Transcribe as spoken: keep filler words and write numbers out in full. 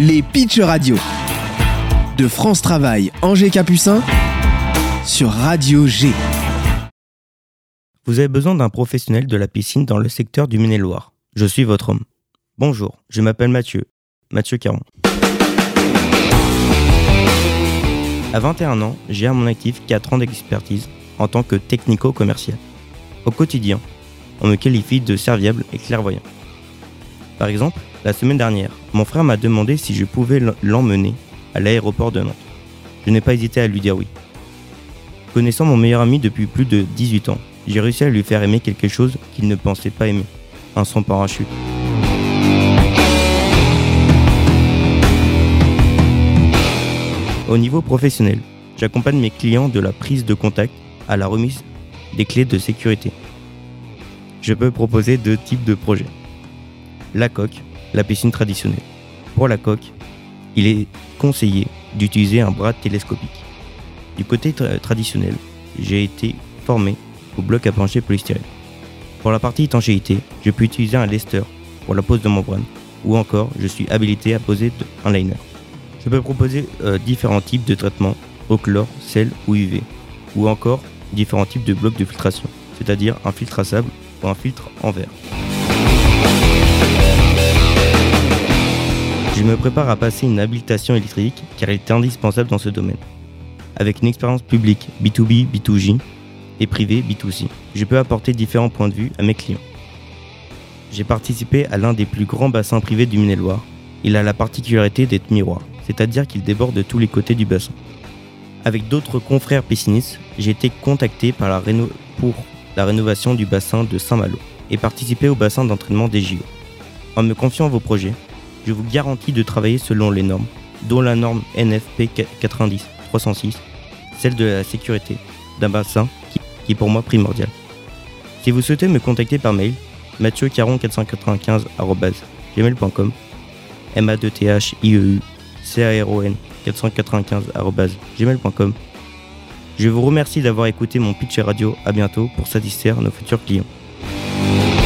Les Pitch Radio de France Travail Angers Capucin sur Radio G. Vous avez besoin d'un professionnel de la piscine dans le secteur du Maine-et-Loire. Je suis votre homme. Bonjour, je m'appelle Mathieu, Mathieu Caron. À vingt et un ans, j'ai à mon actif quatre ans d'expertise en tant que technico-commercial. Au quotidien, on me qualifie de serviable et clairvoyant. Par exemple, la semaine dernière, mon frère m'a demandé si je pouvais l'emmener à l'aéroport de Nantes. Je n'ai pas hésité à lui dire oui. Connaissant mon meilleur ami depuis plus de dix-huit ans, j'ai réussi à lui faire aimer quelque chose qu'il ne pensait pas aimer, un sans parachute. Au niveau professionnel, j'accompagne mes clients de la prise de contact à la remise des clés de sécurité. Je peux proposer deux types de projets. La coque, la piscine traditionnelle. Pour la coque, il est conseillé d'utiliser un bras télescopique. Du côté tra- traditionnel, j'ai été formé au bloc à plancher polystyrène. Pour la partie étanchéité, je peux utiliser un lester pour la pose de membrane, ou encore je suis habilité à poser un liner. Je peux proposer euh, différents types de traitements, au chlore, sel ou U V, ou encore différents types de blocs de filtration, c'est-à-dire un filtre à sable ou un filtre en verre. Je me prépare à passer une habilitation électrique car elle est indispensable dans ce domaine. Avec une expérience publique B deux B, B deux J et privée B deux C, je peux apporter différents points de vue à mes clients. J'ai participé à l'un des plus grands bassins privés du Maine-et-Loire. Il a la particularité d'être miroir, c'est-à-dire qu'il déborde de tous les côtés du bassin. Avec d'autres confrères piscinistes, j'ai été contacté par la réno- pour la rénovation du bassin de Saint-Malo et participer au bassin d'entraînement des J O. En me confiant vos projets, je vous garantis de travailler selon les normes, dont la norme N F P quatre-vingt-dix trois cent six, celle de la sécurité d'un bassin qui, qui est pour moi primordial. Si vous souhaitez me contacter par mail, mathieu caron quatre cent quatre-vingt-quinze arobase gmail point com, m a deux t h i e u c a r o n quatre cent quatre-vingt-quinze arobase gmail point com. Je vous remercie d'avoir écouté mon pitch radio. À bientôt pour satisfaire nos futurs clients.